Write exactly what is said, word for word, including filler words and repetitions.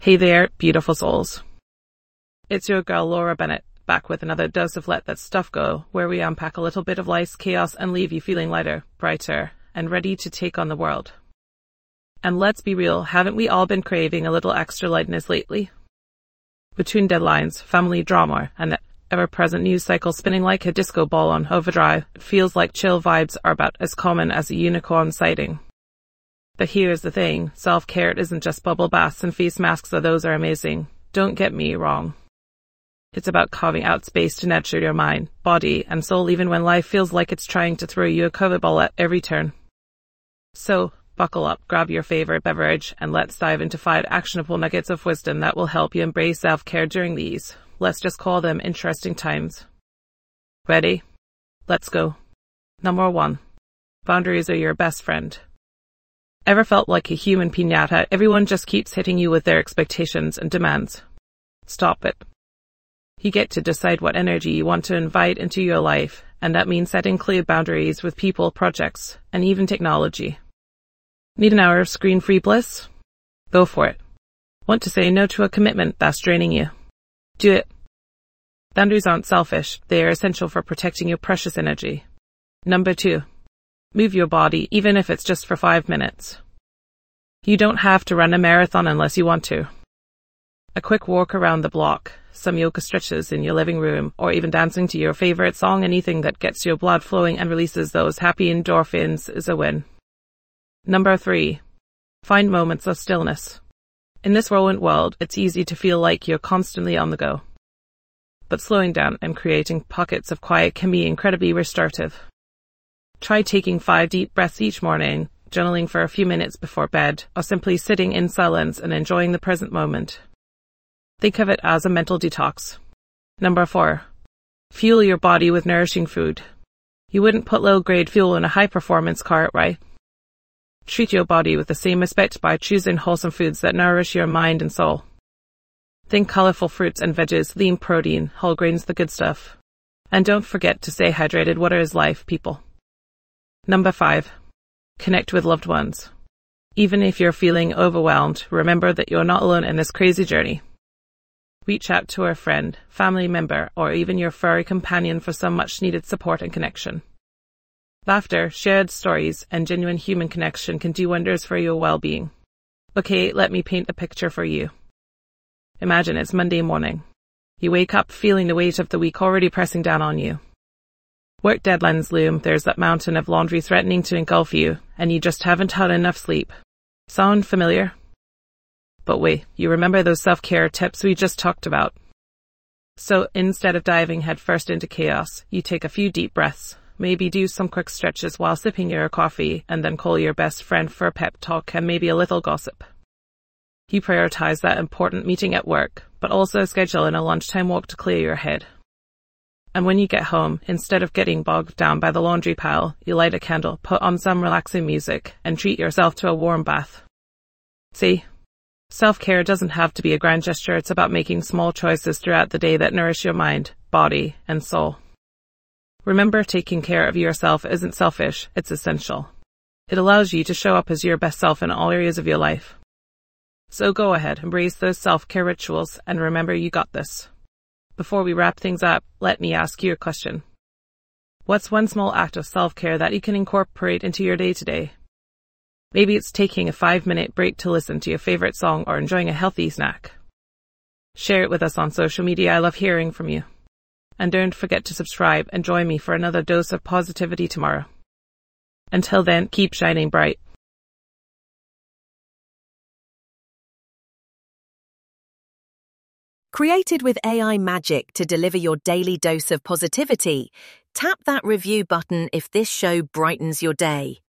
Hey there, beautiful souls. It's your girl Laura Bennett, back with another dose of Let That Stuff Go, where we unpack a little bit of life's chaos and leave you feeling lighter, brighter, and ready to take on the world. And let's be real, haven't we all been craving a little extra lightness lately? Between deadlines, family drama, and the ever-present news cycle spinning like a disco ball on overdrive, it feels like chill vibes are about as common as a unicorn sighting. But here's the thing, self-care isn't just bubble baths and face masks, though those are amazing. Don't get me wrong. It's about carving out space to nurture your mind, body, and soul even when life feels like it's trying to throw you a curveball at every turn. So, buckle up, grab your favorite beverage, and let's dive into five actionable nuggets of wisdom that will help you embrace self-care during these, let's just call them interesting times. Ready? Let's go. Number one. Boundaries are your best friend. Ever felt like a human piñata? Everyone just keeps hitting you with their expectations and demands. Stop it. You get to decide what energy you want to invite into your life, and that means setting clear boundaries with people, projects, and even technology. Need an hour of screen-free bliss? Go for it. Want to say no to a commitment that's draining you? Do it. Boundaries aren't selfish, they are essential for protecting your precious energy. Number two. Move your body, even if it's just for five minutes. You don't have to run a marathon unless you want to. A quick walk around the block, some yoga stretches in your living room, or even dancing to your favorite song, anything that gets your blood flowing and releases those happy endorphins is a win. Number three. Find moments of stillness. In this whirlwind world, it's easy to feel like you're constantly on the go. But slowing down and creating pockets of quiet can be incredibly restorative. Try taking five deep breaths each morning, journaling for a few minutes before bed, or simply sitting in silence and enjoying the present moment. Think of it as a mental detox. Number four. Fuel your body with nourishing food. You wouldn't put low-grade fuel in a high-performance car, right? Treat your body with the same respect by choosing wholesome foods that nourish your mind and soul. Think colorful fruits and veggies, lean protein, whole grains, the good stuff. And don't forget to stay hydrated. Water is life, people. Number five. Connect with loved ones. Even if you're feeling overwhelmed, remember that you're not alone in this crazy journey. Reach out to a friend, family member, or even your furry companion for some much-needed support and connection. Laughter, shared stories, and genuine human connection can do wonders for your well-being. Okay, let me paint a picture for you. Imagine it's Monday morning. You wake up feeling the weight of the week already pressing down on you. Work deadlines loom, there's that mountain of laundry threatening to engulf you, and you just haven't had enough sleep. Sound familiar? But wait, you remember those self-care tips we just talked about? So instead of diving headfirst into chaos, you take a few deep breaths, maybe do some quick stretches while sipping your coffee, and then call your best friend for a pep talk and maybe a little gossip. You prioritize that important meeting at work, but also schedule in a lunchtime walk to clear your head. And when you get home, instead of getting bogged down by the laundry pile, you light a candle, put on some relaxing music, and treat yourself to a warm bath. See? Self-care doesn't have to be a grand gesture, it's about making small choices throughout the day that nourish your mind, body, and soul. Remember, taking care of yourself isn't selfish, it's essential. It allows you to show up as your best self in all areas of your life. So go ahead, embrace those self-care rituals, and remember you got this. Before we wrap things up, let me ask you a question. What's one small act of self-care that you can incorporate into your day today? Maybe it's taking a five-minute break to listen to your favorite song or enjoying a healthy snack. Share it with us on social media, I love hearing from you. And don't forget to subscribe and join me for another dose of positivity tomorrow. Until then, keep shining bright. Created with A I magic to deliver your daily dose of positivity, tap that review button if this show brightens your day.